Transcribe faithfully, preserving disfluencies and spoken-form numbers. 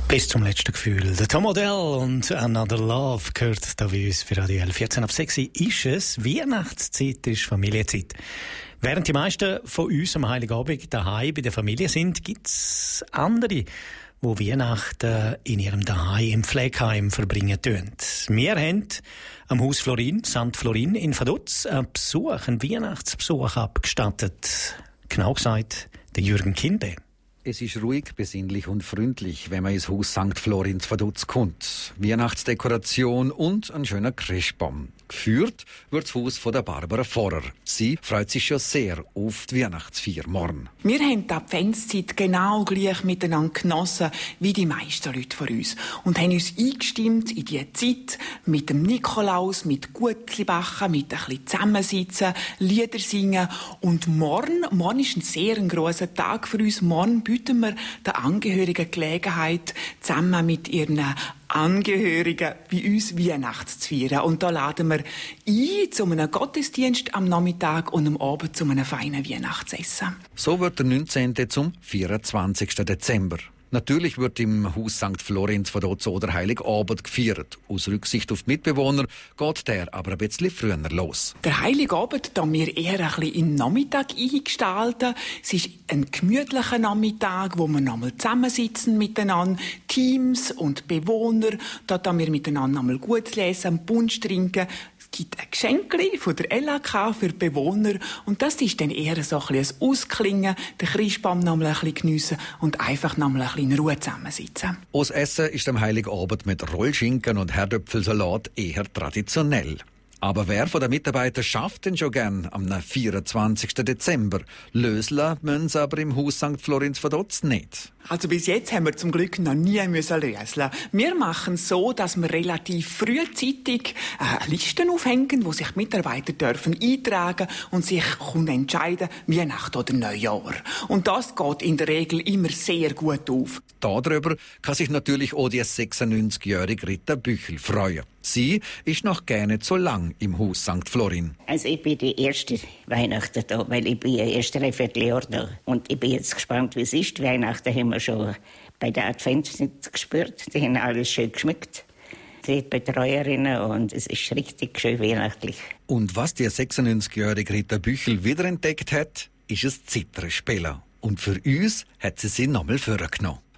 Bis zum letzten Gefühl. Der Tom Odell und Another Love gehört da bei uns für Radio L. vierzehn ab sechs ist es. Weihnachtszeit ist Familienzeit. Während die meisten von uns am Heiligabend daheim bei der Familie sind, gibt es andere, die Weihnachten in ihrem Daheim im Pflegeheim verbringen tun. Wir haben am Haus Florin, Sankt Florin in Vaduz, einen Besuch, einen Weihnachtsbesuch abgestattet. Genau gesagt, der Jürgen Kinde. Es ist ruhig, besinnlich und freundlich, wenn man ins Haus Sankt Florin zu Vaduz kommt. Weihnachtsdekoration und ein schöner Christbaum. Geführt wird das Haus von der Barbara Vorer. Sie freut sich schon sehr auf die Weihnachtsfeier morgen. Wir haben die Adventszeit genau gleich miteinander genossen wie die meisten Leute von uns und haben uns eingestimmt in diese Zeit mit dem Nikolaus, mit Gutzli backen, mit ein bisschen zusammensitzen, Lieder singen. Und morgen, morgen ist ein sehr grosser Tag für uns. Morgen bieten wir den Angehörigen Gelegenheit, zusammen mit ihren Angehörigen bei uns Weihnachts zu feiern. Und da laden wir ein zu einem Gottesdienst am Nachmittag und am Abend zu einem feinen Weihnachtsessen. So wird der neunzehnten zum vierundzwanzigsten Dezember. Natürlich wird im Haus Sankt Florin von dort oder Heiligabend gefeiert. Aus Rücksicht auf die Mitbewohner geht der aber ein bisschen früher los. Der Heiligabend haben wir eher ein bisschen in den Nachmittag eingestaltet. Es ist ein gemütlicher Nachmittag, wo wir nochmal zusammensitzen miteinander, Teams und Bewohner. Dort haben wir miteinander nochmal gut lesen, Punsch trinken. Es gibt ein Geschenkli von der L A K für die Bewohner und das ist dann eher so ein bisschen ein Ausklingen, den Christbaum noch mal ein bisschen geniessen und einfach noch mal ein bisschen in Ruhe zusammensitzen. Das Essen ist am Heiligabend mit Rollschinken und Herdöpfelsalat eher traditionell. Aber wer von den Mitarbeitern schafft denn schon gern am vierundzwanzigsten Dezember? Lösen müssen sie aber im Haus Sankt Florin von Vaduz nicht. Also bis jetzt haben wir zum Glück noch nie müssen lösen. Wir machen es so, dass wir relativ frühzeitig äh, Listen aufhängen, wo sich die Mitarbeiter dürfen eintragen und sich entscheiden, Weihnachten oder Neujahr. Und das geht in der Regel immer sehr gut auf. Darüber kann sich natürlich auch die sechsundneunzigjährige Rita Büchel freuen. Sie ist noch gar nicht so lang im Haus Sankt Florin. Also ich bin die erste Weihnachten da, weil ich bin ja erst ein Vierteljahr da. Und ich bin jetzt gespannt, wie es ist. Die Weihnachten haben wir schon bei der Adventszeit gespürt. Die haben alles schön geschmückt. Die Betreuerinnen und es ist richtig schön weihnachtlich. Und was die sechsundneunzigjährige Rita Büchel wiederentdeckt hat, ist das Zitherspielen. Und für uns hat sie sie nochmal vorgenommen.